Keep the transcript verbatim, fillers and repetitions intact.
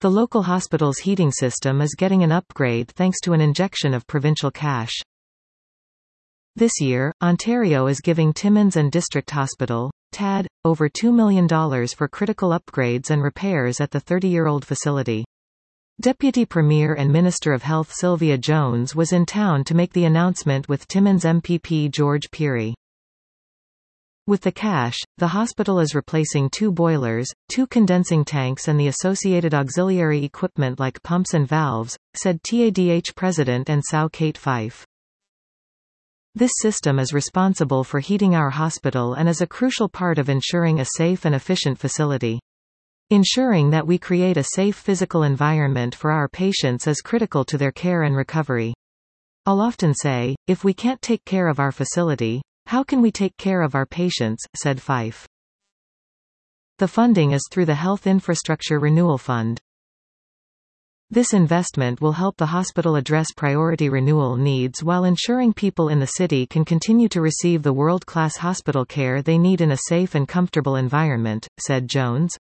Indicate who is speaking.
Speaker 1: The local hospital's heating system is getting an upgrade thanks to an injection of provincial cash. This year, Ontario is giving Timmins and District Hospital, T A D, over two million dollars for critical upgrades and repairs at the thirty-year-old facility. Deputy Premier and Minister of Health Sylvia Jones was in town to make the announcement with Timmins M P P George Pirie. With the cash, the hospital is replacing two boilers, two condensing tanks and the associated auxiliary equipment like pumps and valves, said T A D H President and S O W Kate Fife. This system is responsible for heating our hospital and is a crucial part of ensuring a safe and efficient facility. Ensuring that we create a safe physical environment for our patients is critical to their care and recovery. I'll often say, if we can't take care of our facility, how can we take care of our patients, said Fife. The funding is through the Health Infrastructure Renewal Fund. This investment will help the hospital address priority renewal needs while ensuring people in the city can continue to receive the world-class hospital care they need in a safe and comfortable environment, said Jones.